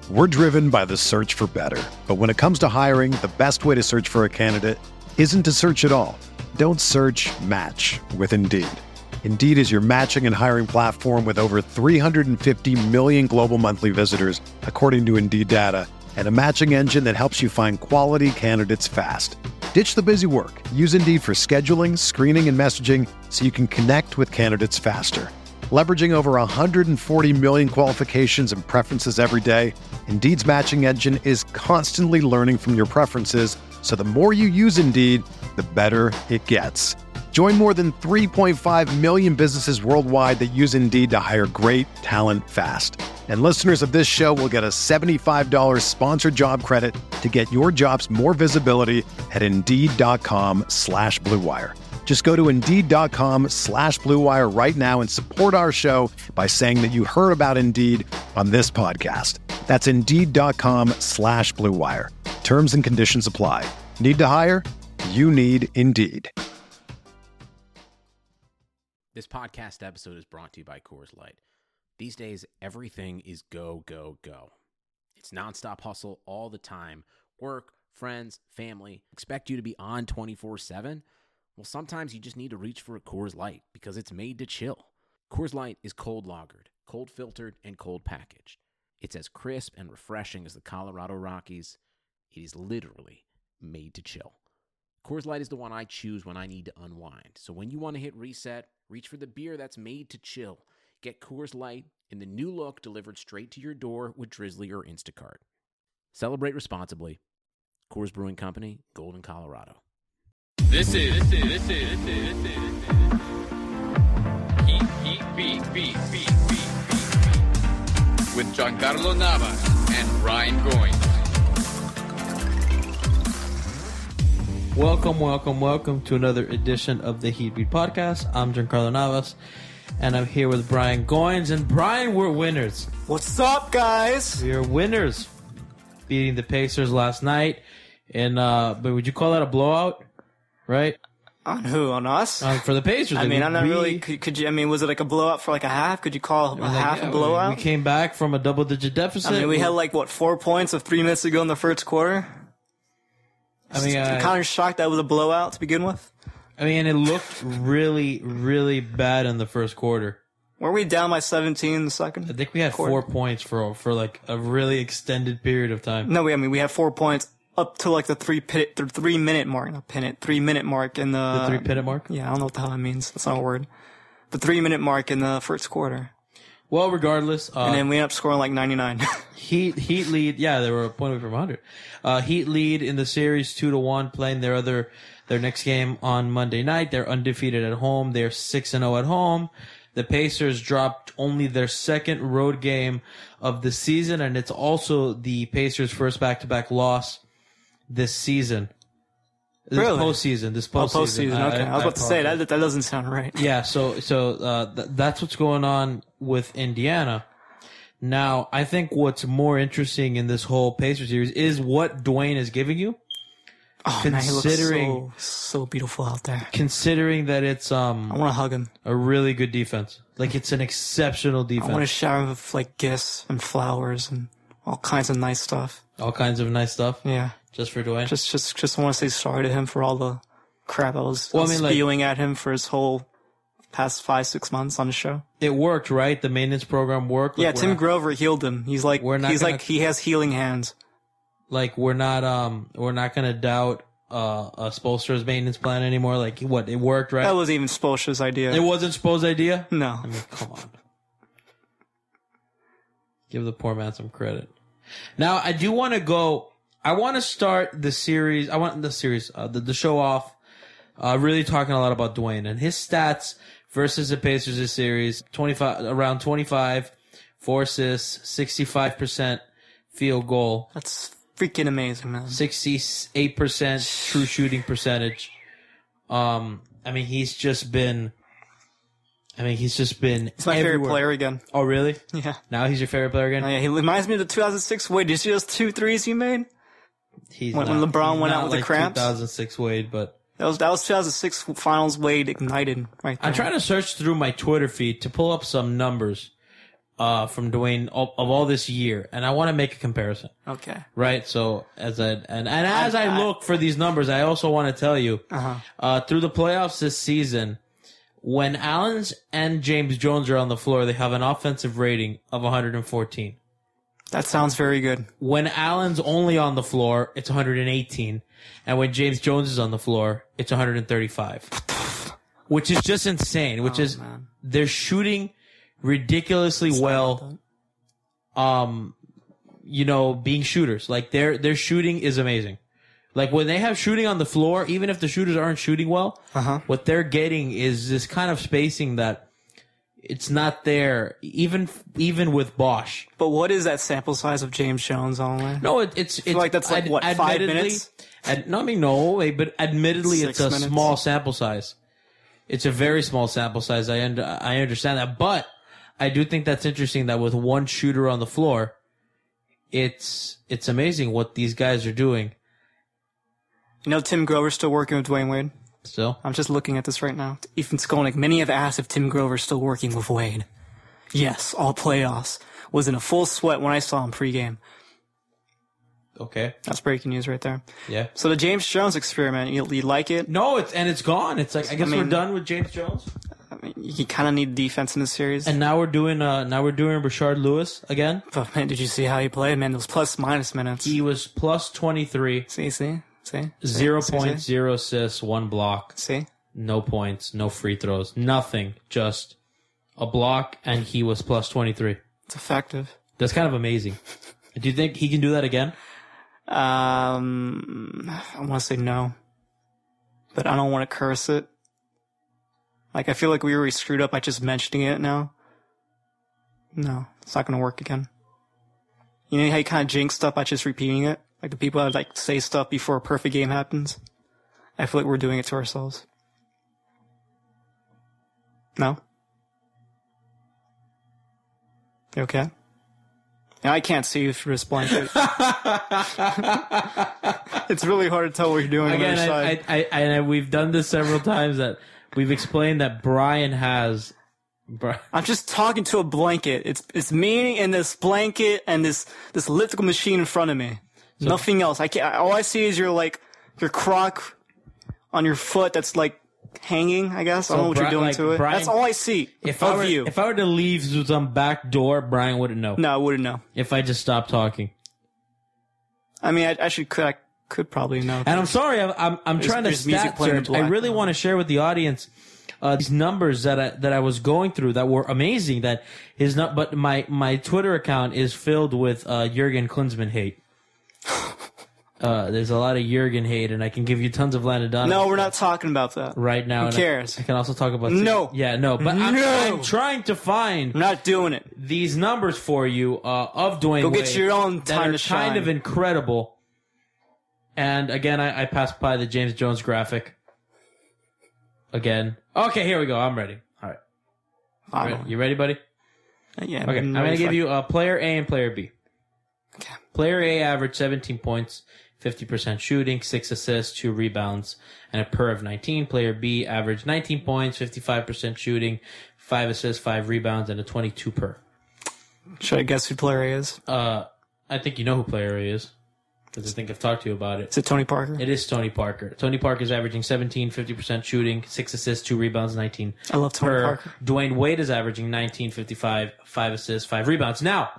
We're driven by the search for better. But when it comes to hiring, the best way to search for a candidate isn't to search at all. Don't search, match with Indeed. Indeed is your matching and hiring platform with over 350 million global monthly visitors, according to Indeed data, and a matching engine that helps you find quality candidates fast. Ditch the busy work. Use Indeed for scheduling, screening, and messaging so you can connect with candidates faster. Leveraging over 140 million qualifications and preferences every day, Indeed's matching engine is constantly learning from your preferences, so the more you use Indeed, the better it gets. Join more than 3.5 million businesses worldwide that use Indeed to hire great talent fast. And listeners of this show will get a $75 sponsored job credit to get your jobs more visibility at Indeed.com/Blue Wire. Just go to Indeed.com/Blue Wire right now and support our show by saying that you heard about Indeed on this podcast. That's Indeed.com/Blue Wire. Terms and conditions apply. Need to hire? You need Indeed. This podcast episode is brought to you by Coors Light. These days, everything is go, go, go. It's nonstop hustle all the time. Work, friends, family, expect you to be on 24/7. Well, sometimes you just need to reach for a Coors Light because it's made to chill. Coors Light is cold lagered, cold filtered, and cold packaged. It's as crisp and refreshing as the Colorado Rockies. It is literally made to chill. Coors Light is the one I choose when I need to unwind. So when you want to hit reset, reach for the beer that's made to chill. Get Coors Light in the new look delivered straight to your door with Drizzly or Instacart. Celebrate responsibly. Coors Brewing Company, Golden, Colorado. This is Heat Beat with Giancarlo Navas and Ryan Goins. Welcome to another edition of the Heat Beat Podcast. I'm Giancarlo Navas, and I'm here with Brian Goins. And Brian, we're winners. What's up, guys? We are winners, beating the Pacers last night. And but would you call that a blowout? Right? On who? On us? For the Pacers. I mean, I'm not really. Could you? I mean, was it like a blowout for like a half? Could you call a half a blowout? We came back from a double-digit deficit. I mean, we had like 4 points of 3 minutes to go in the first quarter. I mean, I'm kind of shocked that was a blowout to begin with. I mean, it looked really, really bad in the first quarter. Were we down by 17 in the second? I think we had quarter? 4 points for like a really extended period of time. No, we had 4 points up to like the 3 minute mark. Not pin it. 3 minute mark in the 3 minute mark. Yeah, I don't know what the hell that means. That's not a word. The 3 minute mark in the first quarter. Well, regardless, and then we ended up scoring like 99. Heat lead. Yeah, they were a point away from 100. Heat lead in the series 2-1, playing their next game on Monday night. They're undefeated at home. They're 6-0 at home. The Pacers dropped only their second road game of the season, and it's also the Pacers' first back-to-back loss this season. This postseason. Postseason. Okay, I was about to say that doesn't sound right. Yeah. So that's what's going on with Indiana. Now, I think what's more interesting in this whole Pacers series is what Dwayne is giving you. Oh man, he looks so beautiful out there. Considering that it's I want to hug him. A really good defense. Like it's an exceptional defense. I want to shower him with like gifts and flowers and all kinds of nice stuff. All kinds of nice stuff. Yeah. Just for Dwayne? Just want to say sorry to him for all the crap I was spewing at him for his whole past 5-6 months on the show. It worked, right? The maintenance program worked. Like, yeah, Tim Grover healed him. He has healing hands. Like we're not gonna doubt Spoelstra's maintenance plan anymore. Like what? It worked, right? That wasn't even Spoelstra's idea. It wasn't Spoel's idea? No. I mean, come on. Give the poor man some credit. Now I do want to go. I want to start the series. I want the series, the show off, really talking a lot about Dwayne and his stats versus the Pacers this series. Around 25, 4 assists, 65% field goal. That's freaking amazing, man. 68% true shooting percentage. I mean, he's just been He's my everywhere. favorite player again. Oh, really? Yeah. Now he's your favorite player again? Oh, yeah, he reminds me of the 2006 Wade. Did you see those 2 threes he made? When LeBron went out with the cramps? 2006 Wade, but... That was 2006 Finals Wade ignited right there. I'm trying to search through my Twitter feed to pull up some numbers from Dwayne of all this year, and I want to make a comparison. Okay. Right. So as I look for these numbers, I also want to tell you through the playoffs this season, when Allen and James Jones are on the floor, they have an offensive rating of 114. That sounds very good. When Allen's only on the floor, it's 118, and when James Jones is on the floor, it's 135, which is just insane. They're shooting ridiculously well, being shooters. Like their shooting is amazing. Like when they have shooting on the floor, even if the shooters aren't shooting well, what they're getting is this kind of spacing that it's not there, even with Bosch. But what is that sample size of James Jones only? No, it's like that's like what, 5 minutes? But admittedly, 6 it's a minutes? small sample size. It's a very small sample size. I understand that, but I do think that's interesting that with one shooter on the floor, it's amazing what these guys are doing. You know, Tim Grover's still working with Dwayne Wade. Still? I'm just looking at this right now. Ethan Skolnick, many have asked if Tim Grover's still working with Wade. Yes, all playoffs. Was in a full sweat when I saw him pregame. Okay. That's breaking news right there. Yeah. So the James Jones experiment, you like it? No, it's gone. It's like, I guess we're done with James Jones. I mean, you kind of need defense in this series. And now we're doing Rashard Lewis again. But man, did you see how he played? Man, those plus-minus minutes. He was plus 23. See? 0 points, 0 assists, 1 block. See? No points, no free throws, nothing. Just a block, and he was plus 23. It's effective. That's kind of amazing. Do you think he can do that again? I want to say no. But I don't want to curse it. Like, I feel like we already screwed up by just mentioning it now. No, it's not going to work again. You know how you kind of jinx stuff by just repeating it? Like the people that like say stuff before a perfect game happens? I feel like we're doing it to ourselves. No? You okay? Yeah, I can't see you through this blanket. It's really hard to tell what you're doing Again, on the other side. We've done this several times that we've explained that Brian has... I'm just talking to a blanket. It's me and this blanket and this elliptical machine in front of me. So, nothing else. I can't. All I see is your croc on your foot that's like hanging. I guess I don't know what you're doing to it. Brian, that's all I see. If I were to leave through some back door, Brian wouldn't know. No, I wouldn't know. If I just stopped talking. I mean, I could probably know. And I'm sorry. I'm trying to stat search. I really want to share with the audience these numbers that I was going through that were amazing. But my Twitter account is filled with Jurgen Klinsmann hate. There's a lot of Jurgen hate, and I can give you tons of Landon Donovan. No, we're not talking about that right now. Who cares? I can also talk about no. Yeah, no. But I'm trying to find. I'm not doing it. These numbers for you of Dwayne Wade. Go get your own time to shine. Kind of incredible. And again, I passed by the James Jones graphic. Again. Okay, here we go. I'm ready. All right. You ready, buddy? Yeah. Okay. I'm going to give you player A and player B. Okay. Player A averaged 17 points, 50% shooting, 6 assists, 2 rebounds, and a PER of 19. Player B averaged 19 points, 55% shooting, 5 assists, 5 rebounds, and a 22 PER. Should I guess who player A is? I think you know who player A is. Because I think I've talked to you about it. Is it Tony Parker? It is Tony Parker. Tony Parker is averaging 17, 50% shooting, 6 assists, 2 rebounds, 19. I love Tony Parker. Dwayne Wade is averaging 19, 55, 5 assists, 5 rebounds. Now,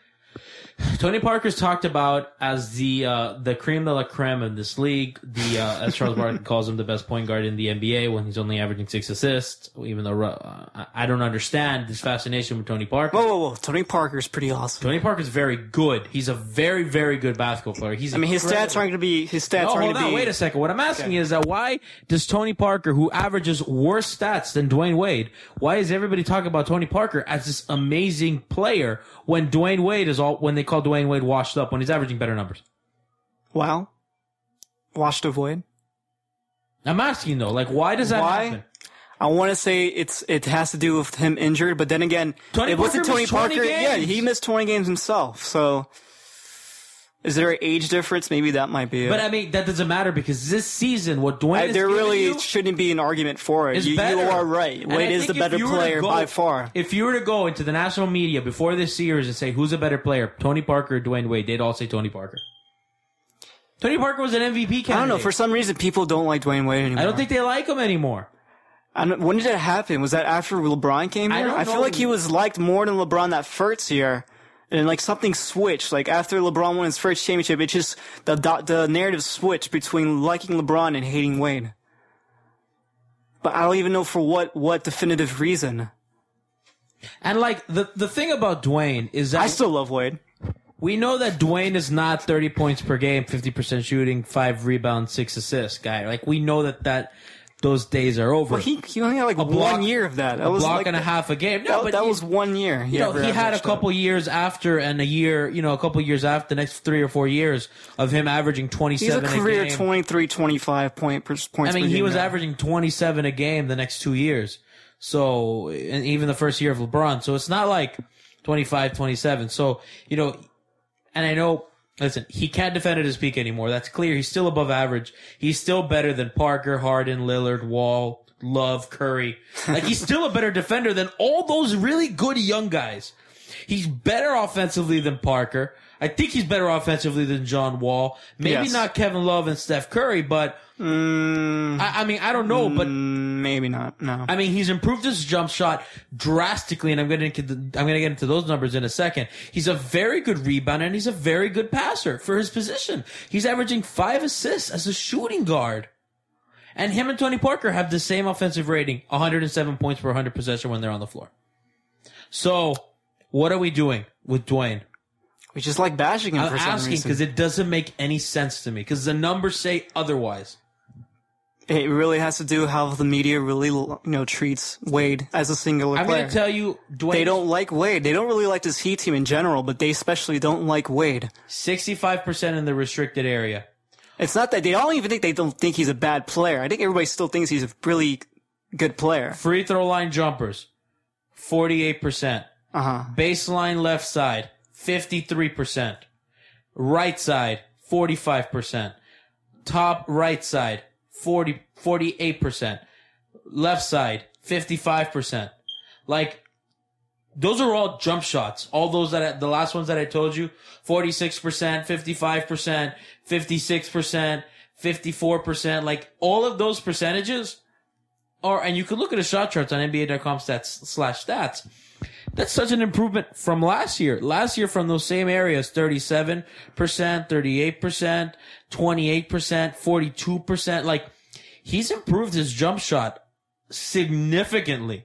Tony Parker's talked about as the creme de la creme in this league. As Charles Barkley calls him, the best point guard in the NBA when he's only averaging 6 assists. Even though I don't understand this fascination with Tony Parker. Whoa! Tony Parker's pretty awesome. Tony Parker's very good. He's a very, very good basketball player. His stats aren't going to be. Hold on, wait a second. What I'm asking is that why does Tony Parker, who averages worse stats than Dwayne Wade, why is everybody talking about Tony Parker as this amazing player when Dwayne Wade is when they call Dwayne Wade washed up when he's averaging better numbers? Wow. Washed avoid? I'm asking though, why does that happen? I want to say it has to do with him injured, but then again, Tony Parker missed 20 games. Yeah, he missed 20 games himself. So Is there an age difference? Maybe that might be it. But I mean, that doesn't matter because this season, what Dwayne is there giving really you shouldn't be an argument for it. is You better. are right. And I Wade is the think if better you were to player go- by far. If you were to go into the national media before this series and say who's a better player, Tony Parker or Dwayne Wade, they'd all say Tony Parker. Tony Parker was an MVP candidate. I don't know. For some reason, people don't like Dwayne Wade anymore. I don't think they like him anymore. When did that happen? Was that after LeBron came here? don't I feel know. like he was liked more than LeBron that first year. And like something switched. Like after LeBron won his first championship, it just the narrative switched between liking LeBron and hating Wade. But I don't even know for what definitive reason. And like the thing about Dwayne is that I still love Wade. we know that Dwayne is not 30 points per game, 50% shooting, 5 rebounds, 6 assists guy. Like we know that those days are over. Well, he only had like block- 1 year of that. That a was block like and a half a game. No, but that he- was 1 year. You know, he had a couple years after and a couple years after, the next 3 or 4 years of him averaging 27 He's a career game. 23, 25 points I mean, per he game was guy. averaging 27 a game the next 2 years. So, and even the first year of LeBron. So it's not like 25, 27. So, and I know, listen, he can't defend at his peak anymore. That's clear. He's still above average. He's still better than Parker, Harden, Lillard, Wall, Love, Curry. Like, he's still a better defender than all those really good young guys. He's better offensively than Parker. I think he's better offensively than John Wall. Maybe Yes. not Kevin Love and Steph Curry, but I mean, I don't know, but Maybe not. No. I mean, he's improved his jump shot drastically, and I'm going to get into those numbers in a second. He's a very good rebounder, and he's a very good passer for his position. He's averaging 5 assists as a shooting guard. And him and Tony Parker have the same offensive rating, 107 points per 100 possession when they're on the floor. So, what are we doing with Dwayne? We just like bashing him I'm for some asking reason. because it doesn't make any sense to me, because the numbers say otherwise. It really has to do how the media really, treats Wade as a singular I'm player. going to tell you, Dwayne... They don't like Wade. They don't really like this Heat team in general, but they especially don't like Wade. 65% in the restricted area. It's not that they don't think he's a bad player. I think everybody still thinks he's a really good player. Free throw line jumpers, 48%. Baseline left side, 53%. Right side, 45%. Top right side, 48%. Left side, 55%. Like, those are all jump shots. All those the last ones that I told you, 46%, 55%, 56%, 54%. Like, all of those percentages are, and you can look at the shot charts on NBA.com/stats. That's such an improvement from last year. Last year from those same areas, 37%, 38%, 28%, 42%. Like, he's improved his jump shot significantly.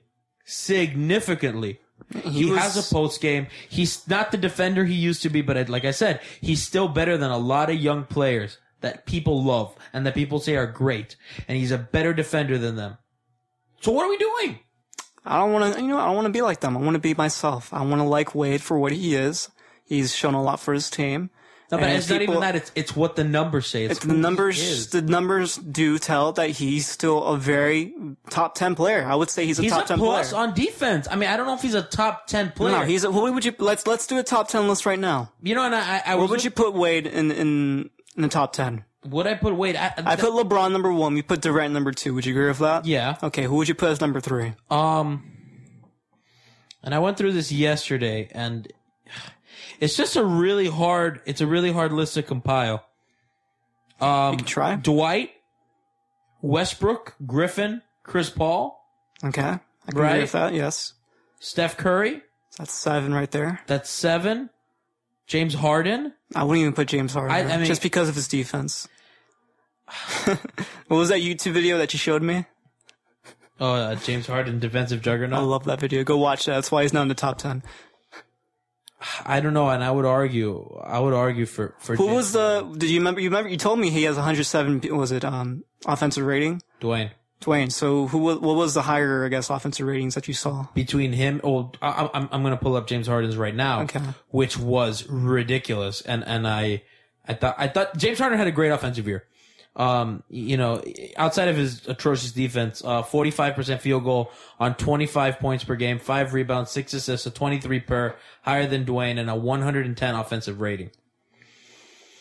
He has a post game. He's not the defender he used to be, but like I said, he's still better than a lot of young players that people love and that people say are great. And he's a better defender than them. So what are we doing? I don't want to be like them. I want to be myself. I want to like Wade for what he is. He's shown a lot for his team. No, but And it's not even that. It's what the numbers say. It's the numbers. The numbers do tell that he's still a very top 10 player. I would say he's a top 10 player. He's a plus on defense. I mean, I don't know if he's a top 10 player. No, he's a. What would you? Let's do a top 10 list right now. You know, and I What would you put Wade in the top 10? Would I put Wade? I put LeBron number 1. You put Durant number 2. Would you agree with that? Yeah. Okay. Who would you put as number 3? And I went through this yesterday, and it's just a really hard list to compile. You can try. Dwight, Westbrook, Griffin, Chris Paul. Okay. I can Right. agree with that. Yes. Steph Curry. That's 7 right there. That's 7. James Harden. I wouldn't even put James Harden I there, mean- just because of his defense. What was that YouTube video that you showed me? Oh, James Harden, defensive I juggernaut. love that video. Go watch that. That's why he's not in the top 10. I don't know, and I would argue for Who James was did you remember, you told me he has 107, was it, offensive rating? Dwayne. Dwayne. So what was the higher, I guess, offensive ratings that you saw? Between him, I'm going to pull up James Harden's right now, Okay. which was ridiculous, and I thought James Harden had a great offensive year. Outside of his atrocious defense, 45% field goal on 25 points per game, 5 rebounds, 6 assists, a 23 per, higher than Dwayne, and a 110 offensive rating.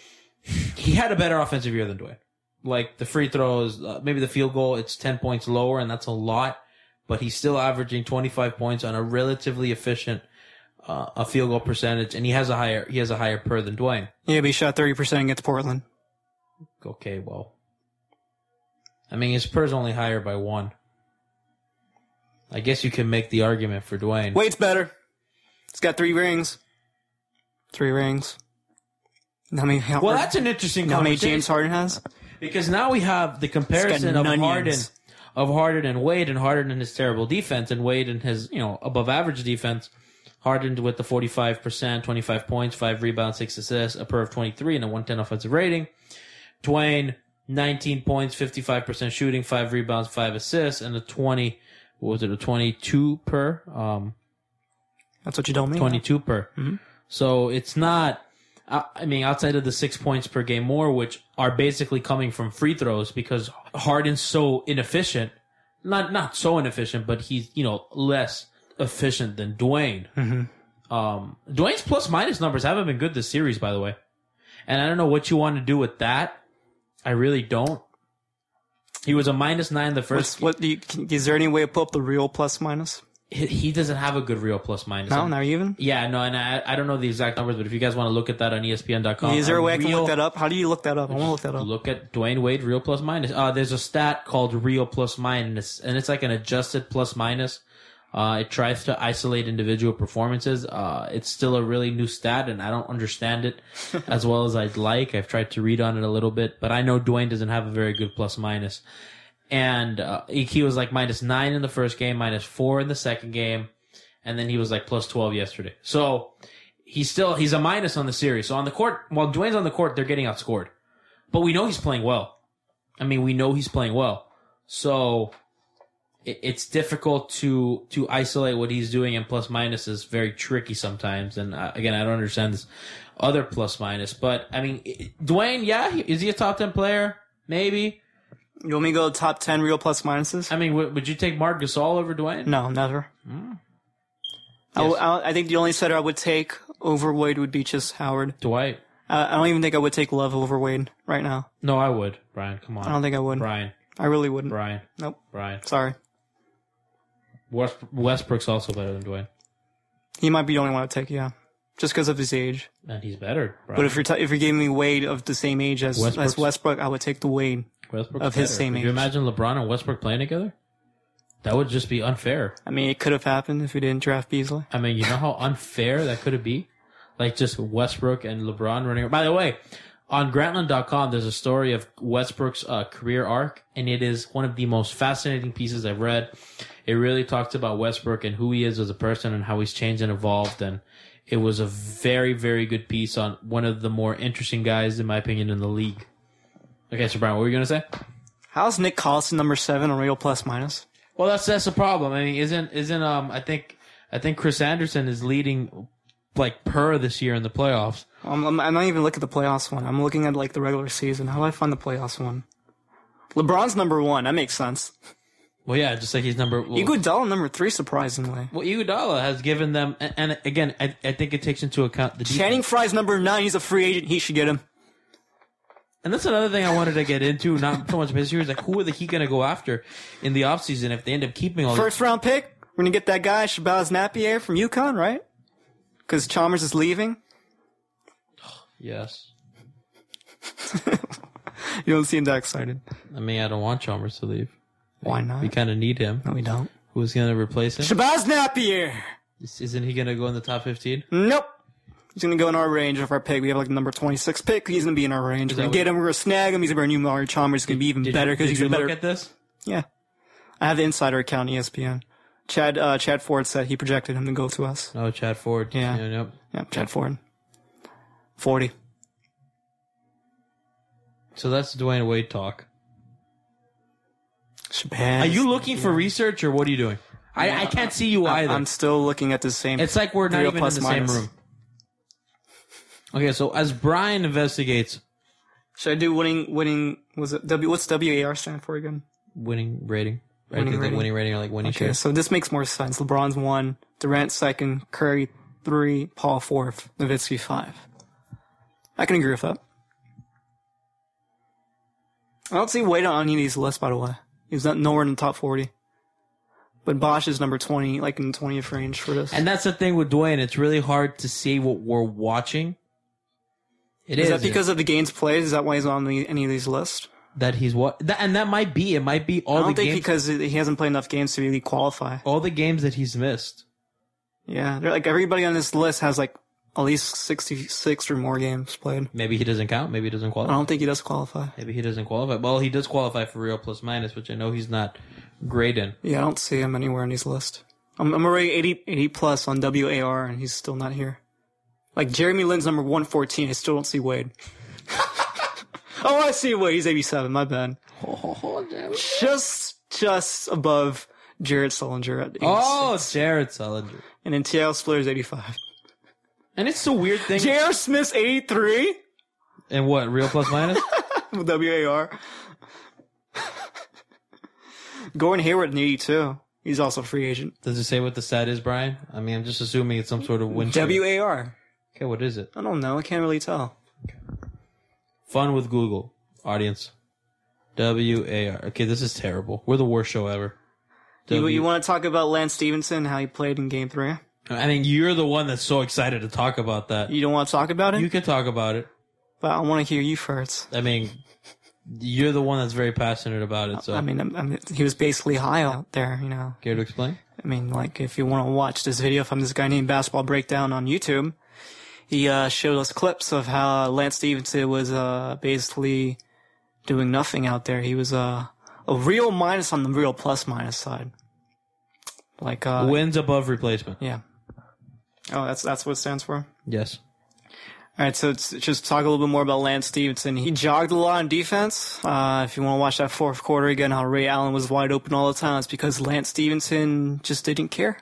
he had a better offensive year than Dwayne. Like the free throws, maybe the field goal, it's 10 points lower, and that's a lot. But he's still averaging 25 points on a relatively efficient a field goal percentage, and he has a higher per than Dwayne. Yeah, but he shot 30% against Portland. Okay, well, I mean his per's only higher by 1. I guess you can make the argument for Dwayne. Wade's better. He's got 3 rings. 3 rings. How many? Well, that's an interesting How many conversation. James Harden has? Because now we have the comparison of Harden and Wade, and Harden and his terrible defense, and Wade and his above average defense. Harden with the 45%, 25 points, 5 rebounds, 6 assists, a per of 23, and a 110 offensive rating. Dwayne, 19 points, 55% shooting, 5 rebounds, 5 assists, and a 22 per? That's what you told me. 22 per. Mm-hmm. So it's not. I mean, outside of the 6 points per game more, which are basically coming from free throws because Harden's so inefficient. Not so inefficient, but he's, less efficient than Dwayne. Mm-hmm. Dwayne's plus minus numbers haven't been good this series, by the way. And I don't know what you want to do with that. I really don't. He was a -9 the first. Is there any way to put up the real plus minus? He doesn't have a good real plus minus. No, not even? Yeah, no, and I don't know the exact numbers, but if you guys want to look at that on ESPN.com. Is there a way I can look that up? How do you look that up? I want to look that up. Look at Dwayne Wade real plus minus. There's a stat called real plus minus, and it's like an adjusted plus minus. It tries to isolate individual performances. It's still a really new stat, and I don't understand it as well as I'd like. I've tried to read on it a little bit, but I know Dwayne doesn't have a very good plus minus. And he was like -9 in the first game, -4 in the second game, and then he was like +12 yesterday. So he's a minus on the series. So on the court, while Dwayne's on the court, they're getting outscored. But we know he's playing well. I mean, we know he's playing well. So it's difficult to isolate what he's doing, and plus minus is very tricky sometimes. And again, I don't understand this other plus minus. But I mean, Dwayne, is he a top 10 player? Maybe. You want me to go top 10 real plus minuses? I mean, would you take Marc Gasol over Dwayne? No, never. Yes. I think the only setter I would take over Wade would be just Howard. Dwight. I don't even think I would take Love over Wade right now. No, I would. Brian, come on. I don't think I would. Brian. I really wouldn't. Brian. Nope. Brian. Sorry. Westbrook's also better than Dwayne. He might be the only one I'd take, yeah. Just because of his age. And he's better, Brian. But if you're giving me Wade of the same age as Westbrook, I would take the Wade of his same age. Could you imagine LeBron and Westbrook playing together? That would just be unfair. I mean, it could have happened if we didn't draft Beasley. I mean, you know how unfair that could be? Like just Westbrook and LeBron running. By the way, on Grantland.com, there's a story of Westbrook's career arc, and it is one of the most fascinating pieces I've read. It really talks about Westbrook and who he is as a person and how he's changed and evolved, and it was a very, very good piece on one of the more interesting guys, in my opinion, in the league. Okay, so Brian, what were you going to say? How's Nick Collison number 7 on real plus minus? Well, that's the problem. I mean, isn't I think Chris Anderson is leading like per this year in the playoffs. I'm not even looking at the playoffs one. I'm looking at like the regular season. How do I find the playoffs one? LeBron's number 1. That makes sense. Well, yeah, just like he's Iguodala number 3, surprisingly. Well, Iguodala has given them, and again, I think it takes into account the defense. Channing Frye's number 9. He's a free agent. He should get him. And that's another thing I wanted to get into, not so much of his series, like who are the Heat going to go after in the offseason if they end up keeping all First round pick, we're going to get that guy, Shabazz Napier from UConn, right? Because Chalmers is leaving. Yes. You don't seem that excited. I mean, I don't want Chalmers to leave. Why not? We kind of need him. No, we don't. Who's going to replace him? Shabazz Napier! Isn't he going to go in the top 15? Nope. He's going to go in our range of our pick. We have like the number 26 pick. He's going to be in our range. We're going to get him. We're going to snag him. He's going to be our new Mario Chalmers. He's going to be even better because he's a better. Look at this? Yeah. I have the insider account on ESPN. Chad Ford said he projected him to go to us. Oh, Chad Ford. Yeah. Yep. Yeah, Chad Ford. 40. So that's Dwayne Wade talk. Shabazz. Are you looking for research or what are you doing? I can't see you either. I'm still looking at the same. It's like we're not even in the same room. Okay, so as Brian investigates, should I do winning? Was it what's WAR stand for again? Winning rating. Winning rating. Winning rating or like winning Okay, share. so this makes more sense. LeBron's 1, Durant 2nd, Curry 3, Paul 4th, Nowitzki 5. I can agree with that. I don't see Wade on any of these lists, by the way. He's not nowhere in the top 40. But Bosch is number 20, like in the 20th range for this. And that's the thing with Dwayne. It's really hard to see what we're watching. Is that because of the games played? Is that why he's on any of these lists? That he's what? And that might be. It might be all the games. I don't think because he hasn't played enough games to really qualify. All the games that he's missed. Yeah, they're like everybody on this list has like at least 66 or more games played. Maybe he doesn't count. Maybe he doesn't qualify. I don't think he does qualify. Maybe he doesn't qualify. Well, he does qualify for Real Plus Minus, which I know he's not great in. Yeah, I don't see him anywhere in these lists. I'm already 80 plus on WAR, and he's still not here. Like Jeremy Lin's number 114. I still don't see Wade. Oh, I see Wade. He's 87. My bad. Oh, damn it. Just above Jared Sullinger at 86. Oh, Jared Sullinger. And then TL Splitter's 85. And it's the weird thing. J.R. Smith's 83? And what, Real Plus Minus? With WAR. Gordon Hayward in 82. He's also a free agent. Does it say what the stat is, Brian? I mean, I'm just assuming it's some sort of win streak. WAR. Okay, what is it? I don't know. I can't really tell. Fun with Google, audience. WAR. Okay, this is terrible. We're the worst show ever. You want to talk about Lance Stevenson, how he played in Game 3? I mean, you're the one that's so excited to talk about that. You don't want to talk about it? You can talk about it. But I want to hear you first. I mean, you're the one that's very passionate about it. So I mean, he was basically high out there, you know. Care to explain? I mean, like, if you want to watch this video from this guy named Basketball Breakdown on YouTube, he showed us clips of how Lance Stevenson was basically doing nothing out there. He was a real minus on the real plus minus side. Like wins above replacement. Yeah. Oh, that's what it stands for? Yes. All right, so it's just talk a little bit more about Lance Stevenson. He jogged a lot on defense. If you want to watch that fourth quarter again, how Ray Allen was wide open all the time, it's because Lance Stevenson just didn't care.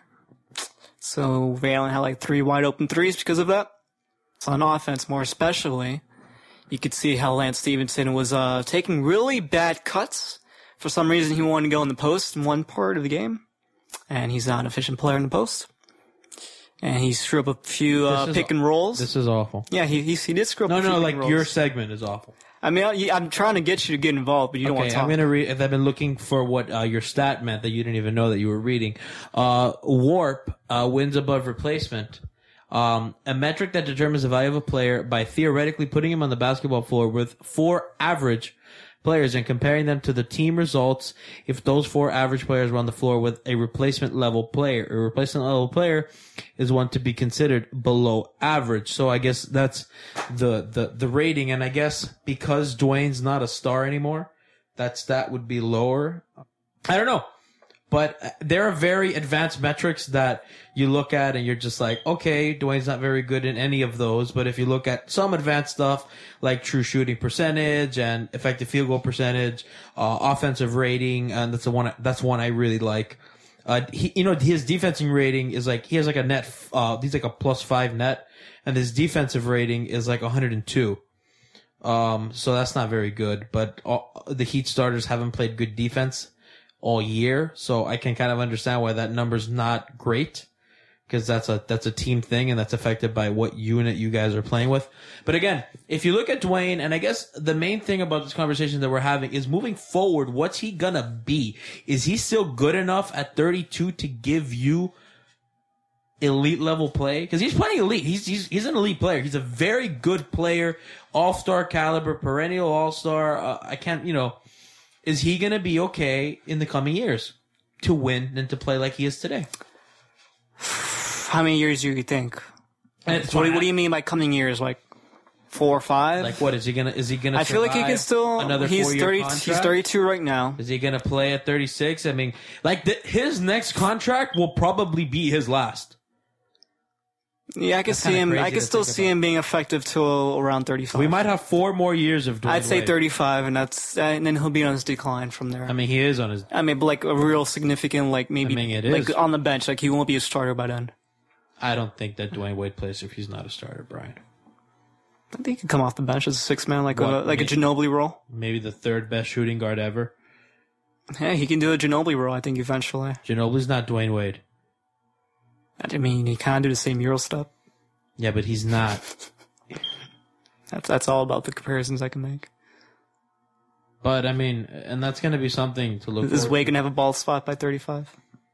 So Ray Allen had like 3 wide open threes because of that. So on offense, more especially, you could see how Lance Stevenson was taking really bad cuts. For some reason, he wanted to go in the post in one part of the game, and he's not an efficient player in the post. And he screwed up a few pick and rolls. This is awful. Yeah, he did screw up a few pick and rolls. Your segment is awful. I mean, I'm trying to get you to get involved, but you don't want to talk. I'm going to read, if I've been looking for what your stat meant that you didn't even know that you were reading. WARP wins above replacement. A metric that determines the value of a player by theoretically putting him on the basketball floor with 4 average players and comparing them to the team results if those 4 average players were on the floor with a replacement level player. A replacement level player is one to be considered below average. So I guess that's the rating. And I guess because Dwayne's not a star anymore, that stat would be lower. I don't know. But there are very advanced metrics that you look at and you're just like, okay, Dwayne's not very good in any of those. But if you look at some advanced stuff like true shooting percentage and effective field goal percentage, offensive rating, and that's one I really like. His defensive rating is like, he has like a net, he's like a +5 net, and his defensive rating is like 102. So that's not very good, but the Heat starters haven't played good defense all year, so I can kind of understand why that number's not great, because that's a team thing and that's affected by what unit you guys are playing with. But again, if you look at Dwayne, and I guess the main thing about this conversation that we're having is moving forward, what's he gonna be? Is he still good enough at 32 to give you elite level play? Because he's playing elite. He's an elite player. He's a very good player, all-star caliber, perennial all-star. Is he going to be okay in the coming years to win and to play like he is today? How many years do you think? What do you mean by coming years? Like 4 or 5? Like what is he gonna? I feel like he can still. Another he's 4-year 30. contract? He's 32 right now. Is he gonna play at 36? I mean, like his next contract will probably be his last. Yeah, I can see him. I can still see him being effective till around 35. We might have 4 more years of Dwayne I'd say Wade. 35, and then he'll be on his decline from there. I mean, he is on his. I mean, but like a real significant, like maybe, it like is. on the bench, like he won't be a starter by then. I don't think that Dwayne Wade plays if he's not a starter, Brian. I think he could come off the bench as a 6-man, like What, a Ginobili role. Maybe the 3rd best shooting guard ever. Yeah, he can do a Ginobili role, I think, eventually. Ginobili's not Dwayne Wade. I mean, he kind of do the same Euro stuff. Yeah, but he's not. That's all about the comparisons I can make. But, I mean, and that's going to be something to look Is forward Wade going to have a bald spot by 35?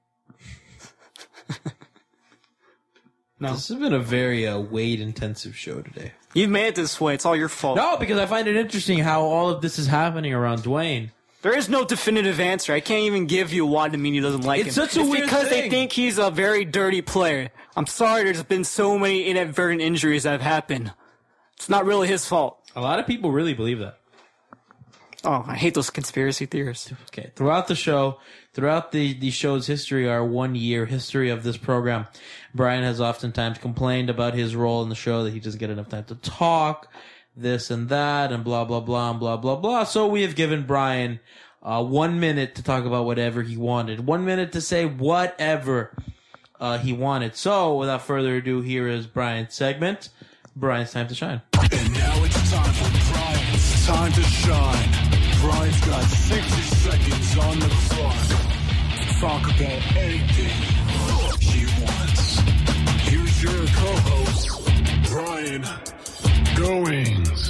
No. This has been a very Wade-intensive show today. You've made it this way. It's all your fault. No, because I find it interesting how all of this is happening around Dwayne. There is no definitive answer. I can't even give you why Dominion doesn't like him. It's such a weird because thing. they think he's a very dirty player. I'm sorry, there's been so many inadvertent injuries that have happened. It's not really his fault. A lot of people really believe that. Oh, I hate those conspiracy theorists. Okay. Throughout the show, throughout the show's history, our 1 year history of this program, Brian has oftentimes complained about his role in the show, that he doesn't get enough time to talk, this and that, and blah, blah, blah, and blah, blah, blah. So we have given Brian 1 minute to talk about whatever he wanted. 1 minute to say whatever he wanted. So without further ado, here is Brian's segment. Brian's Time to Shine. And now it's time for Brian's Time to Shine. Brian's got 60 seconds on the clock to talk about anything he wants. Here's your co-host, Brian Goings.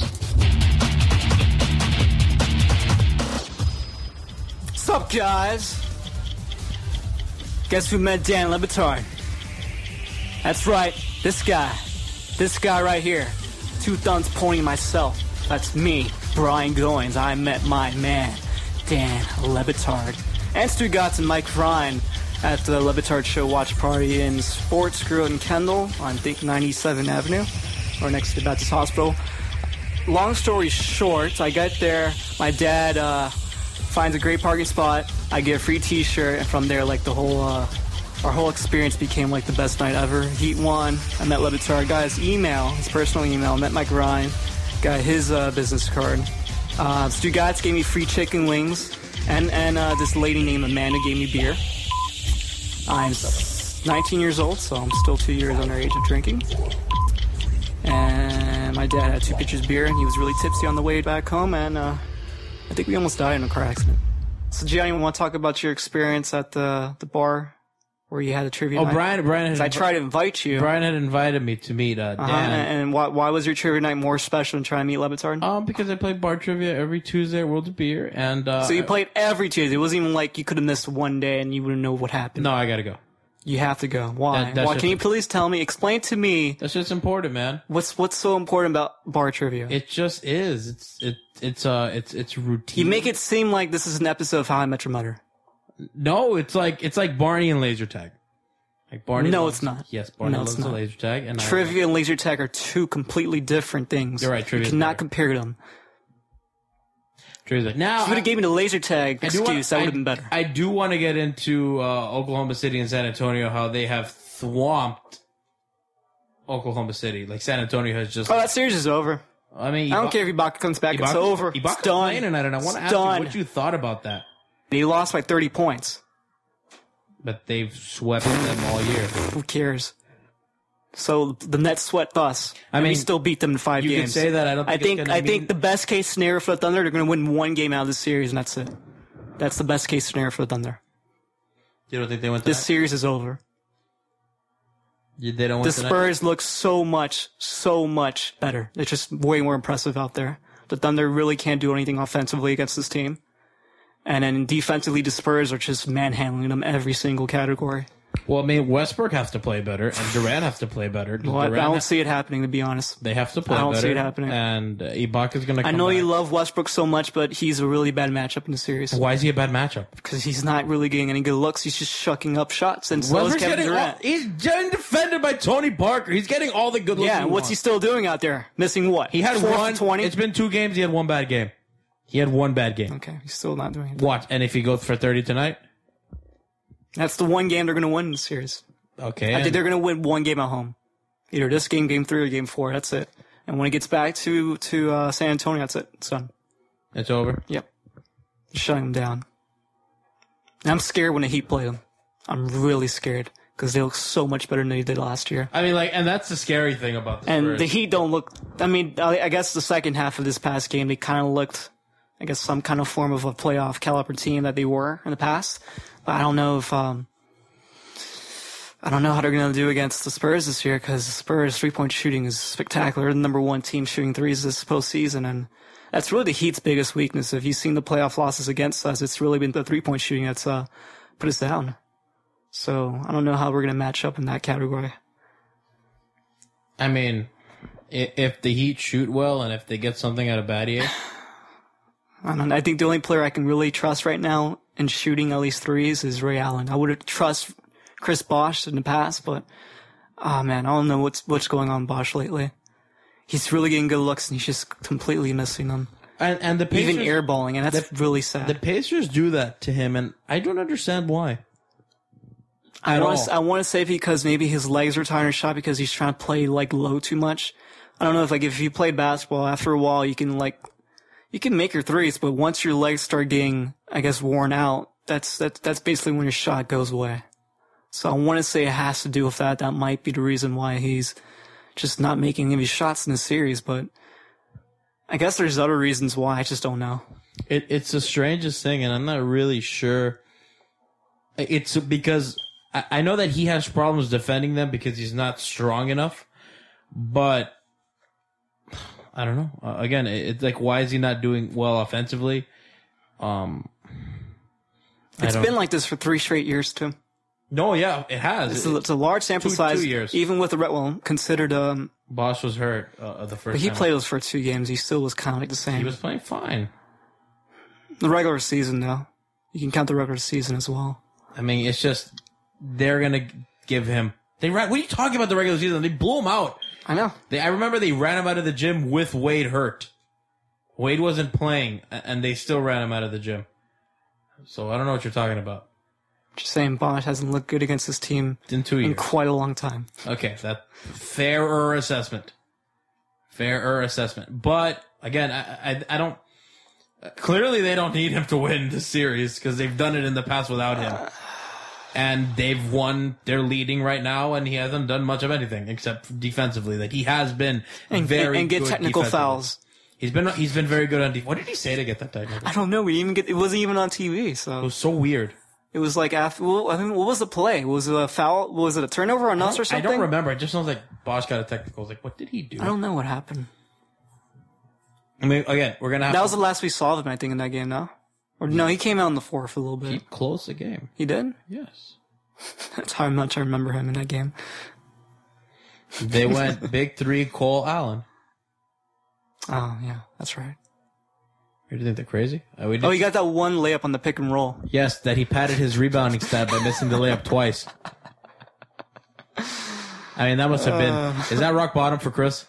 What's up, guys? Guess who met Dan Le Batard? That's right, this guy. This guy right here. 2 thumbs pointing myself. That's me, Brian Goings. I met my man, Dan Le Batard. And Stu Gatz and Mike Ryan at the Le Batard Show watch party in Sports Grill in Kendall on, I think, 97th Avenue, or next to the Baptist Hospital. Long story short, I get there, my dad finds a great parking spot, I get a free t-shirt, and from there, like, the whole, our whole experience became, like, the best night ever. Heat won, I met Le Batard, got his email, his personal email, met Mike Ryan, got his business card. Stu Gatz gave me free chicken wings, and this lady named Amanda gave me beer. I'm 19 years old, so I'm still 2 years underage of drinking. And my dad had 2 pitchers of beer, and he was really tipsy on the way back home, and I think we almost died in a car accident. So, Gianni, you want to talk about your experience at the bar where you had a trivia night? Brian had I tried to invite you. Brian had invited me to meet Dan. And why was your trivia night more special than trying to meet Le Batard? Because I play bar trivia every Tuesday at World of Beer, and so you played every Tuesday. It wasn't even like you could have missed one day and you wouldn't know what happened. No, I gotta go. You have to go. Why? That's Why? just- Can you please tell me? Explain to me That's just important, man. what's so important about bar trivia. It just is. It's routine. You make it seem like this is an episode of How I Met Your Mother. No, it's like Barney and laser tag. Like Barney. No, loves- it's not. Yes, Barney No, loves it's the not. laser tag, and Trivia and laser tag are 2 completely different things. You're right, trivia You is cannot better. compare them. Trivia's like, now If you would have gave me the laser tag I do excuse, that would have been better. I do want to get into Oklahoma City and San Antonio, how they have swamped Oklahoma City. Like San Antonio has just. Oh, that series is over. I mean, I don't care if Ibaka comes back. It's over. It's Ibaka's done. playing tonight, and I want to It's ask you done. what you thought about that. He lost by 30 points. But they've swept them all year. Who cares? So the Nets swept us. I and we mean, still beat them in 5 you games. could say that. I don't think it's gonna mean- think the best case scenario for the Thunder, they're going to win 1 game out of this series, and that's it. That's the best case scenario for the Thunder. You don't think they went This series is over. They don't The win tonight? Spurs look so much better. They're just way more impressive out there. The Thunder really can't do anything offensively against this team. And then defensively, the Spurs are just manhandling them every single category. Well, I mean, Westbrook has to play better, and Durant has to play better. Well, I Durant don't see it happening, to be honest. They have to play I don't better. see it happening. And Ibaka's going to come I know back. you love Westbrook so much, but he's a really bad matchup in the series. Why is he a bad matchup? Because he's not really getting any good looks. He's just shucking up shots. And so is Westbrook's Kevin getting Durant. he's getting defended by Tony Parker. He's getting all the good looks. Yeah, and what's he still doing out there? Missing what? He had 4 for one. 20? It's been 2 games. He had 1 bad game. He had 1 bad game. Okay, he's still not doing it. Watch, and if he goes for 30 tonight, That's the one game they're going to win in the series. okay. I think they're going to win 1 game at home. Either this game, game 3, or game 4. That's it. And when it gets back to San Antonio, that's it. It's done. It's over. Yep. Shutting them down. And I'm scared when the Heat play them. I'm really scared because they look so much better than they did last year. I mean, like, and that's the scary thing about the And Spurs. the Heat don't look. I mean, I guess the second half of this past game, they kind of looked, I guess, some kind of form of a playoff caliber team that they were in the past. But I don't know if. I don't know how they're going to do against the Spurs this year because the Spurs 3-point shooting is spectacular. They're the number one team shooting threes this postseason, and that's really the Heat's biggest weakness. If you've seen the playoff losses against us, it's really been the 3-point shooting that's put us down. So I don't know how we're going to match up in that category. I mean, if the Heat shoot well and if they get something out of Battier, I think the only player I can really trust right now in shooting at least threes is Ray Allen. I would trust Chris Bosh in the past, but man, I don't know what's going on with Bosh lately. He's really getting good looks, and he's just completely missing them. And the Pacers, even airballing, and that's really sad. The Pacers do that to him, and I don't understand why. I want to say because maybe his legs are tired of shot because he's trying to play like low too much. I don't know if you play basketball, after a while you can make your threes, but once your legs start getting, I guess, worn out, that's basically when your shot goes away. So I want to say it has to do with that. That might be the reason why he's just not making any shots in the series, but I guess there's other reasons why. I just don't know. It's the strangest thing, and I'm not really sure. It's because I know that he has problems defending them because he's not strong enough, but I don't know. Again, it's like, why is he not doing well offensively? It's been like this for 3 straight years, too. No, yeah, it has. It's a large sample size. 2 years. Even with considered Bosh was hurt the first but he time. played those for 2 games. He still was kind of like the same. He was playing fine. The regular season, though. You can count the regular season as well. I mean, it's just, they're going to give him... What are you talking about the regular season? They blew him out. I know. I remember they ran him out of the gym with Wade hurt. Wade wasn't playing, and they still ran him out of the gym. So I don't know what you're talking about. Just saying, Bosh hasn't looked good against his team in 2 years. In quite a long time. Okay, that fairer assessment. But again, I don't. Clearly, they don't need him to win this series because they've done it in the past without him, and they've won. They're leading right now, and he hasn't done much of anything except defensively. Like, he has been very and get good technical fouls. He's been very good on defense. What did he say to get that technical? I don't know. It wasn't even on TV, so it was so weird. It was like after. Well, I mean, what was the play? Was it a foul? Was it a turnover on us or something? I don't remember. It just sounds like Bosh got a technical. I was like, what did he do? I don't know what happened. I mean, again, we're gonna have. That was the last we saw of him, I think, in that game. No, or no, he came out in the fourth a little bit. He closed the game. He did. Yes. That's how much I remember him in that game. They went big 3, Cole Allen. Oh yeah, that's right. You think they're crazy? He got that one layup on the pick and roll. Yes, that he padded his rebounding stat by missing the layup twice. I mean, that must have been... Is that rock bottom for Chris?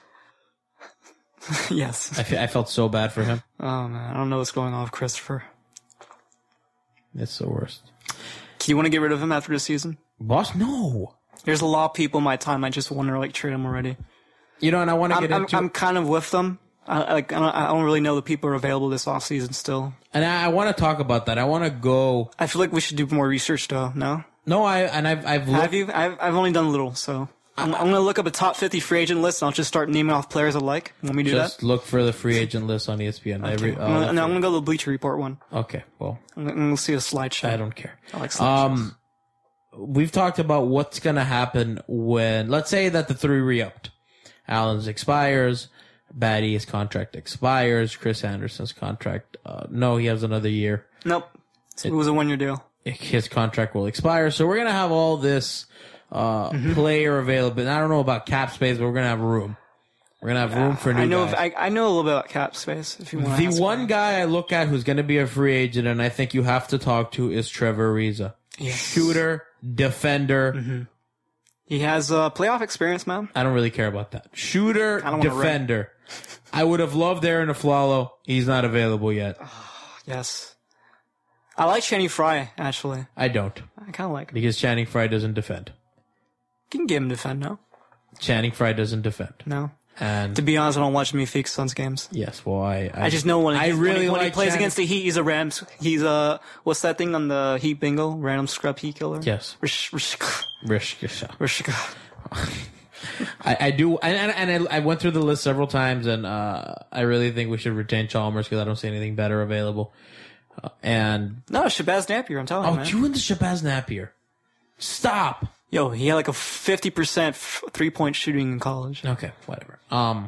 Yes. I felt so bad for him. Oh, man. I don't know what's going on with Christopher. It's the worst. Do you want to get rid of him after the season? Boss? No. There's a lot of people in my time I just want to, trade him already. You know, and I want to get into... I'm kind of with them. I don't really know the people are available this offseason still. And I want to talk about that. I want to go... I feel like we should do more research, though. No? No, I've Have you? I've only done a little, so... I'm going to look up a top 50 free agent list, and I'll just start naming off players I like. Want me to do that? Just look for the free agent list on ESPN. Okay. I'm going to go to the Bleacher Report one. Okay, well... I'm going to see a slideshow. I don't care. I like slideshows. We've talked about what's going to happen when... Let's say that the 3 re-upped. Allen's expires... Battie's contract expires. Chris Anderson's contract, no, he has another year. Nope. It was a 1-year deal. His contract will expire. So we're going to have all this player available. And I don't know about cap space, but we're going to have room. We're going to have room for new guys. I know a little bit about cap space, if you want to The one guy I look at who's going to be a free agent, and I think you have to talk to, is Trevor Ariza. Yes. Shooter, defender. Mm-hmm. He has playoff experience, man. I don't really care about that. Shooter, defender. I would have loved Aaron Aflalo. He's not available yet. Yes. I like Channing Frye, actually. I don't. I kind of like him. Because Channing Frye doesn't defend. You can get him to defend, no? Channing Frye doesn't defend. No. And to be honest, I don't watch many Phoenix Suns games. Yes, well, I just know when he plays Channing. against the Heat, he's a Rams. He's what's that thing on the Heat bingo? Random scrub Heat killer? Yes. Rishka. I do, and I went through the list several times, and I really think we should retain Chalmers because I don't see anything better available. No, Shabazz Napier, I'm telling you, man. You and the Shabazz Napier. Stop. Yo, he had like a 50% 3-point shooting in college. Okay, whatever.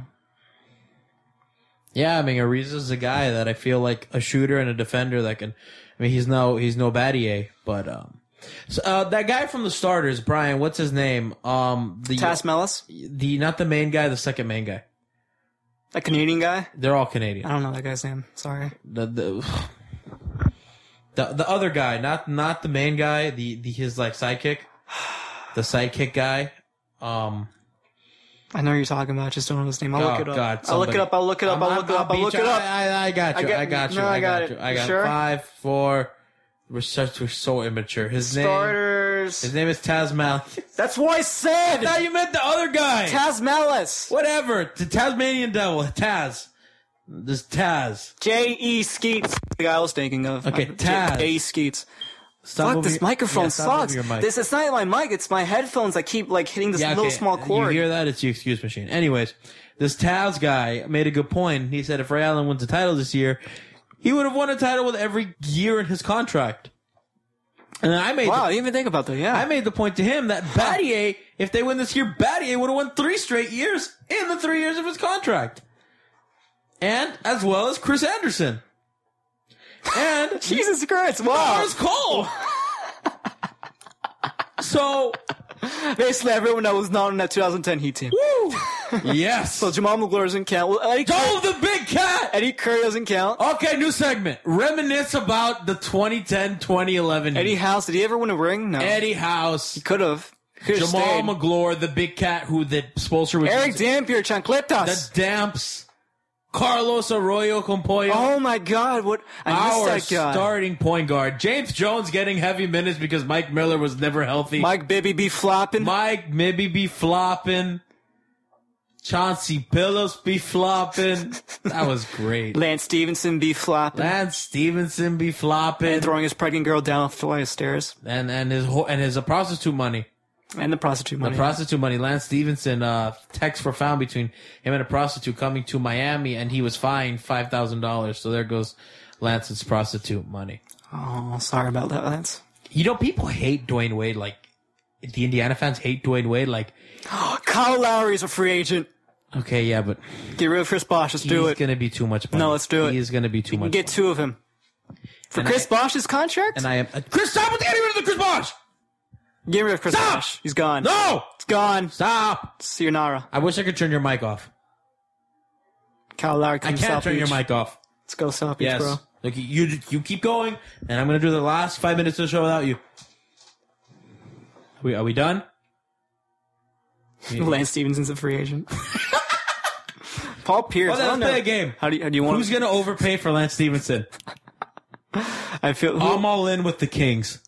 Yeah, I mean, Ariza's a guy that I feel like a shooter and a defender that can. I mean, he's no Battier, but so, that guy from the starters, Brian, what's his name? Taz Mellis, not the main guy, the second main guy. a Canadian guy. They're all Canadian. I don't know that guy's name. Sorry. The other guy, not the main guy, his like sidekick, the sidekick guy. I know who you're talking about. Just don't know his name. I'll look it up. God, I'll look it up. I'll look it up. I got you. I got you. Sure? 5, 4. We're so immature. Starters. His name is Taz Mellis. That's what I said. I thought you meant the other guy. Taz Mellis. Whatever. The Tasmanian Devil. Taz. This Taz. J.E. Skeets. The guy I was thinking of. Okay, Taz. J.E. Skeets. Stop Fuck, this microphone sucks. Your mic. It's not my mic. It's my headphones. I keep like hitting this little small cord. You hear that? It's the excuse machine. Anyways, this Taz guy made a good point. He said if Ray Allen wins the title this year, he would have won a title with every year in his contract. And I made I didn't even think about that. Yeah, I made the point to him that Battier, if they win this year, Battier would have won 3 straight years in the 3 years of his contract, and as well as Chris Anderson. And Jesus Christ! Wow, Lars Cole. So basically, everyone that was not in that 2010 Heat team. woo, yes. So Jamal McGlory doesn't count. Well, the big cat. Eddie Curry doesn't count. Okay, new segment. Reminisce about the 2010-2011. Eddie House, did he ever win a ring? No. Eddie House. Could have. Jamal McGlory, the big cat who the Spoelstra was. Eric Dampier, Chancletas. The Damps. Carlos Arroyo Compoyo. Oh my God! What I missed that guy. Starting point guard. James Jones getting heavy minutes because Mike Miller was never healthy. Mike Bibby be flopping. Mike Bibby be flopping. Chauncey Pillows be flopping. That was great. Lance Stevenson be flopping. And throwing his pregnant girl down a flight of stairs. And his prostitute money. And the prostitute money. Lance Stevenson, text for found between him and a prostitute coming to Miami, and he was fined $5,000. So there goes Lance's prostitute money. Oh, sorry about that, Lance. You know, people hate Dwayne Wade. Like, the Indiana fans hate Dwayne Wade. Like, Kyle Lowry's a free agent. Okay, yeah, but get rid of Chris Bosh. Let's do it. He's going to be too much money. No, let's do it. He's going to be too much. You can get 2 of him. For Chris Bosh's contract? And I am... Chris, stop with getting rid of the Chris Bosh! Get rid of Chris Bosh. He's gone. No! It's gone. Stop! Sayonara. I wish I could turn your mic off. Kyle Lowry I can't turn your mic off. Let's go South Beach, bro. Look, you keep going, and I'm going to do the last 5 minutes of the show without you. Are we done? Lance Stevenson's a free agent. Paul Pierce. Well, let's play a game. How do you want? Who's going to overpay for Lance Stevenson? I'm all in with the Kings.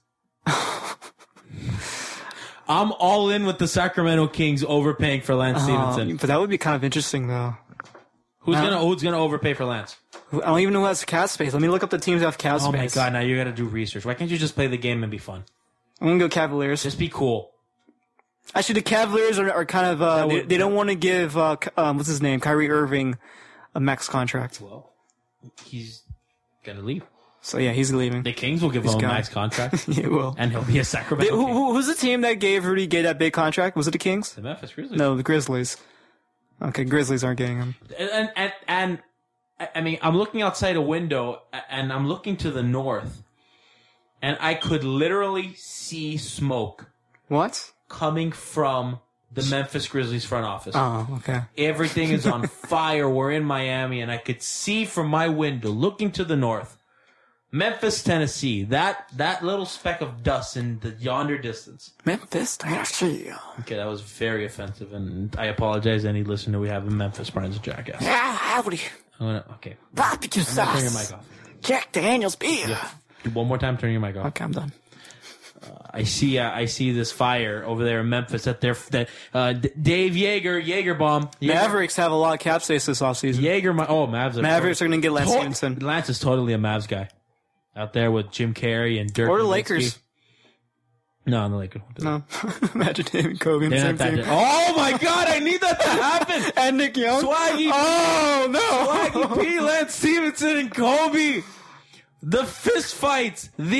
I'm all in with the Sacramento Kings overpaying for Lance Stevenson. But that would be kind of interesting, though. Who's gonna overpay for Lance? I don't even know who has cap space. Let me look up the teams that have cap space. Oh my God! Now you got to do research. Why can't you just play the game and be fun? I'm gonna go Cavaliers. Just be cool. Actually, the Cavaliers are kind of they don't want to give what's his name, Kyrie Irving, a max contract. Well, he's gonna leave. So yeah, he's leaving. The Kings will give him a max contract. Yeah, will. And he'll be a Sacramento King. Who's the team that gave Rudy Gay that big contract? Was it the Kings? The Memphis Grizzlies. No, the Grizzlies. Okay, Grizzlies aren't getting him. And I mean, I'm looking outside a window, and I'm looking to the north, and I could literally see smoke. What? Coming from the Memphis Grizzlies front office. Oh, okay. Everything is on fire. We're in Miami, and I could see from my window, looking to the north, Memphis, Tennessee. That little speck of dust in the yonder distance. Memphis, Tennessee. Okay, that was very offensive, and I apologize to any listener we have in Memphis. Brian's a jackass. Yeah, howdy. Okay. Barbecue sauce. Turn your mic off. Jack Daniels beer. Yeah. Do one more time. Turn your mic off. Okay, I'm done. I see this fire over there in Memphis that Dave Yeager bomb. Mavericks have a lot of cap space this offseason. Mavericks are going to get Lance Stevenson. Lance is totally a Mavs guy. Out there with Jim Carrey and Dirk. Or the Nowitzki. Lakers. No, the Lakers. No. Imagine him and Kobe in the same team. Oh my God, I need that to happen. And Nick Young. Swaggy. Oh no. Swaggy P, Lance Stevenson, and Kobe. The fist fights. The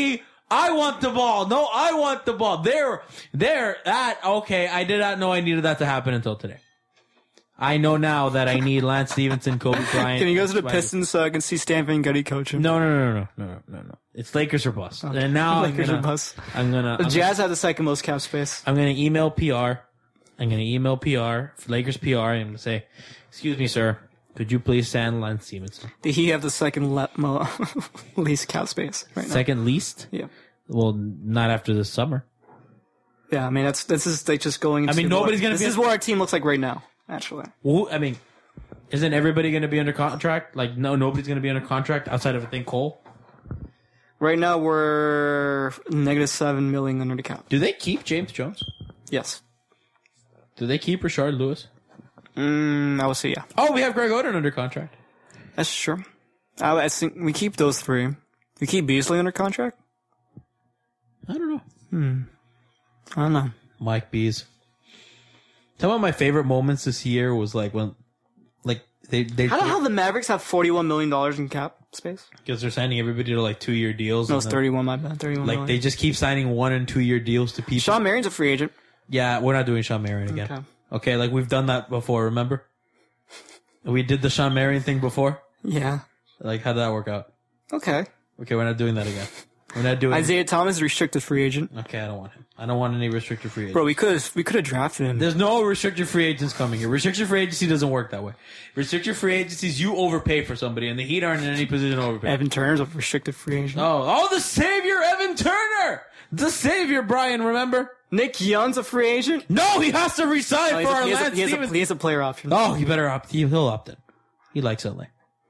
I want the ball. No, I want the ball. Okay, I did not know I needed that to happen until today. I know now that I need Lance Stevenson, Kobe Bryant. Can he go to the Pistons so I can see Stan Van Gundy coach him? No. It's Lakers or bust. Okay. And now Lakers or bust. The Jazz have the second most cap space. I'm gonna email PR. Lakers PR, and I'm gonna say, excuse me, sir, could you please send Lance Stevenson? Did he have the second least cap space right now? Second least? Yeah. Well, not after this summer. Yeah, I mean that's is like just going. Into nobody's gonna. This is what our team looks like right now. Actually, well, I mean, isn't everybody going to be under contract? Like, no, nobody's going to be under contract outside of, I think, Cole. Right now we're -7 million under the cap. Do they keep James Jones? Yes. Do they keep Rashard Lewis? I would say yeah. Oh, we have Greg Oden under contract. That's true. I think we keep those three. We keep Beasley under contract. I don't know. I don't know. Mike Bees. Some of my favorite moments this year was like when, like they. How the hell the Mavericks have $41 million in cap space? Because they're signing everybody to like 2-year deals. No, it's 31. My bad. 31. Like they just keep signing 1- and 2-year deals to people. Sean Marion's a free agent. Yeah, we're not doing Sean Marion again. Okay, like we've done that before. Remember? We did the Sean Marion thing before. Yeah. Like how did that work out? Okay, we're not doing that again. We're not doing Isaiah Thomas is a restricted free agent. Okay, I don't want him. I don't want any restricted free agents. Bro, we could have drafted him. There's no restricted free agents coming here. Restricted free agency doesn't work that way. Restricted free agencies, you overpay for somebody, and the Heat aren't in any position to overpay. Evan Turner's a restricted free agent. Oh, the savior, Evan Turner! The savior, Brian, remember? Nick Young's a free agent? No, he has to resign for our Lance Stevens. He has a player option. Oh, he better opt. He'll opt in. He likes LA.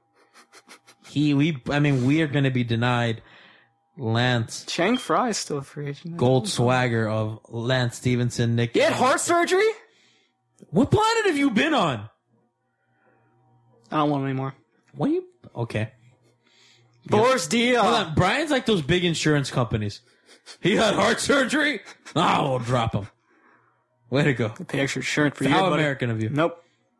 We are going to be denied Lance. Chang Fry is still a free agent. Gold swagger of Lance Stevenson, Nick. He had heart surgery? What planet have you been on? I don't want him anymore. What are you? Okay. Boris Diaw. Hold on. Brian's like those big insurance companies. He had heart surgery? Oh, we'll drop him. Way to go. Pay extra insurance for you. How American of you. Nope.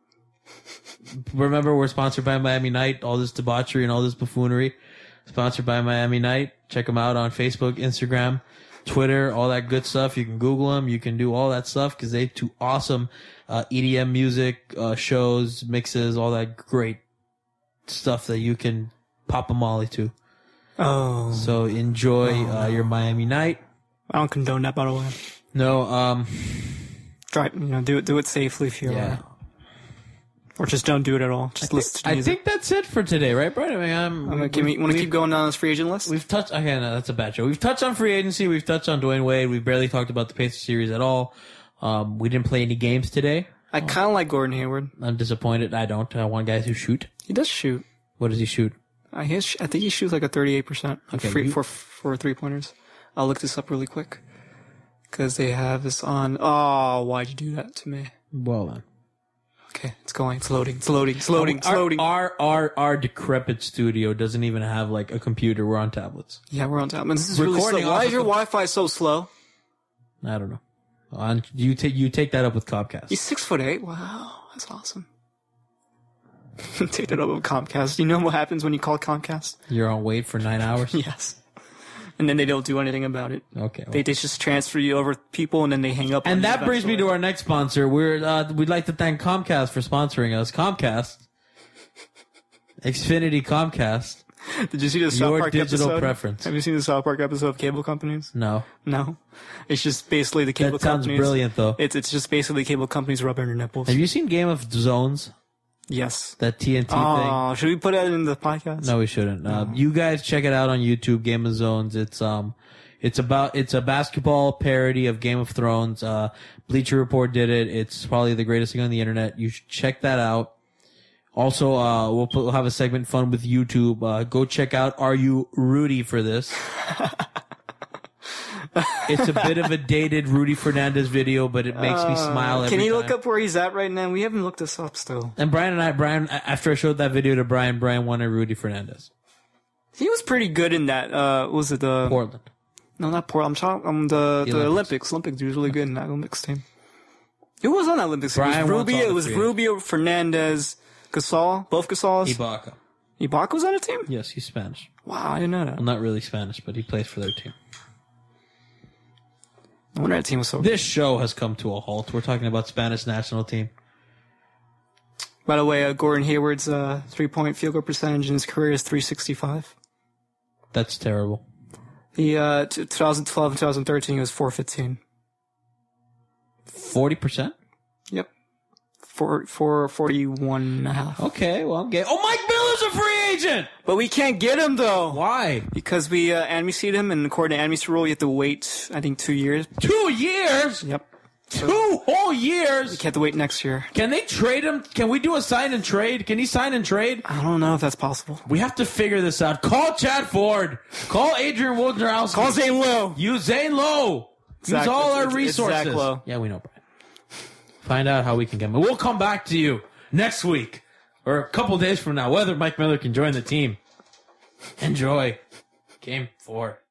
Remember, we're sponsored by Miami Night. All this debauchery and all this buffoonery. Sponsored by Miami Night. Check them out on Facebook, Instagram, Twitter, all that good stuff. You can Google them. You can do all that stuff because they do awesome EDM music, shows, mixes, all that great stuff that you can pop a molly to. Oh. So enjoy your Miami Night. I don't condone that, by the way. No, Try, do it safely if you're or just don't do it at all. Just listen to music. I think that's it for today, right, Brian? I mean, want to keep going down this free agent list? We've touched. Okay, no, that's a bad joke. We've touched on free agency. We've touched on Dwayne Wade. We've barely talked about the Pacers series at all. We didn't play any games today. I kind of like Gordon Hayward. I'm disappointed. I don't. I want guys who shoot. He does shoot. What does he shoot? I think he shoots like a 38% Okay, for 3-pointers. I'll look this up really quick because they have this on. Oh, why'd you do that to me? Well then. Okay, it's going. It's loading. It's loading. It's loading. It's loading. Our decrepit studio doesn't even have like a computer. We're on tablets. Yeah, we're on tablets. This is really slow. Why is your Wi-Fi so slow? I don't know. You take that up with Comcast. He's 6'8". Wow, that's awesome. Take that up with Comcast. You know what happens when you call Comcast? You're on wait for 9 hours. Yes. And then they don't do anything about it. Okay. They just transfer you over people and then they hang up. And that brings me to our next sponsor. We'd like to thank Comcast for sponsoring us. Comcast. Xfinity Comcast. Did you see the South Park digital episode? preference. Have you seen the South Park episode of cable companies? No. No. It's just basically the cable companies. That sounds brilliant, though. It's just basically cable companies rubbing their nipples. Have you seen Game of Zones? Yes. That TNT thing? Oh, should we put that in the podcast? No, we shouldn't. You guys check it out on YouTube, Game of Zones. It's a basketball parody of Game of Thrones. Bleacher Report did it. It's probably the greatest thing on the internet. You should check that out. Also, we'll have a segment fun with YouTube. Go check out Are You Rudy for this? It's a bit of a dated Rudy Fernandez video, but it makes me smile every time. Can you look up where he's at right now? We haven't looked this up still. And Brian, after I showed that video to Brian wanted Rudy Fernandez. He was pretty good in that. Was it the Portland? No, not Portland. I'm talking the Olympics. Olympics. He was really good in that Olympics team. Who was on that Olympics team? It was Rubio, Fernandez, Gasol, both Gasols. Ibaka. Ibaka was on the team? Yes, he's Spanish. Wow, I didn't know that. Well, not really Spanish, but he plays for their team. No wonder that team was so good. This show has come to a halt. We're talking about Spanish national team. By the way, Gordon Hayward's 3-point field goal percentage in his career is .365. That's terrible. The 2012 and 2013 was .415. 40%? Yep. 41.5. Okay, well, I'm getting... Oh, Mike Miller's a free agent! But we can't get him, though. Why? Because we amnestied him, and according to amnesty rule, you have to wait, I think, 2 years. 2 years? Yep. 2 whole years? You have to wait next year. Can they trade him? Can we do a sign and trade? Can he sign and trade? I don't know if that's possible. We have to figure this out. Call Chad Ford. Call Adrian Wojnarowski. Call Zane Lowe. Use Zane Lowe. Use all our resources. Zach Lowe. Yeah, we know, Brian. Find out how we can get him. We'll come back to you next week or a couple days from now, whether Mike Miller can join the team. Enjoy Game 4.